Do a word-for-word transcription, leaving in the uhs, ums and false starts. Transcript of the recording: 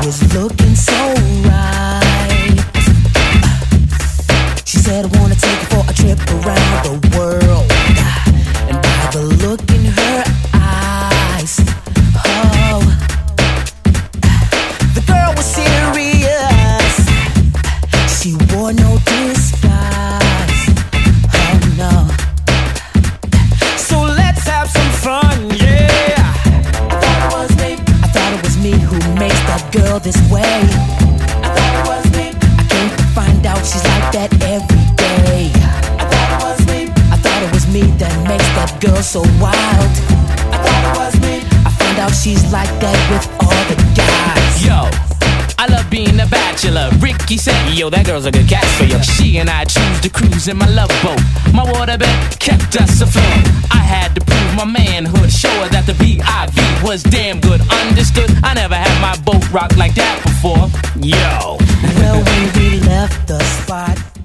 was looking so right. She said, I wanna take her for a trip around the world. And by the look in her eyes, oh, the girl was serious. She wore no disguise. Oh no. So let's have some fun, yeah. I thought it was me. I thought it was me who makes that girl this way. I thought it was me. I came to find out she's like that every day. I thought it was me. I thought it was me that makes that girl so wild. I thought it was me. I found out she's like that with all the guys. Yo, I love being a bachelor. Ricky said, yo, that girl's a good catch for you. She and I choose to cruise in my love boat. My waterbed kept us afloat. I had to prove my manhood, show her that the V I V was damn good. Understood? I never had my boat rocked like that before. Yo. Well, when we left the spot,